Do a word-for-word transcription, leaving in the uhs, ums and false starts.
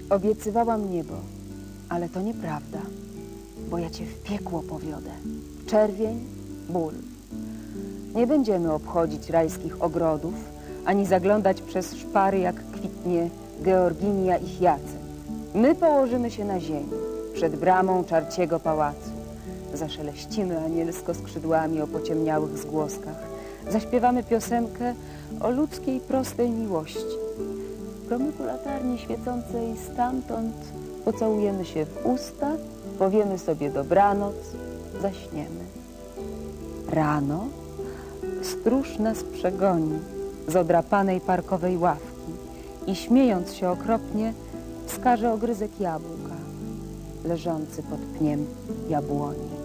Obiecywałam niebo, ale to nieprawda, bo ja cię w piekło powiodę. Czerwień, ból. Nie będziemy obchodzić rajskich ogrodów, ani zaglądać przez szpary, jak kwitnie Georginia i Hyacynt. My położymy się na ziemi, przed bramą czarciego pałacu. Zaszeleścimy anielsko skrzydłami o pociemniałych zgłoskach. Zaśpiewamy piosenkę o ludzkiej, prostej miłości. W promyku latarni świecącej stamtąd pocałujemy się w usta, powiemy sobie dobranoc, zaśniemy. Rano stróż nas przegoni z odrapanej parkowej ławki i śmiejąc się okropnie wskaże ogryzek jabłka leżący pod pniem jabłoni.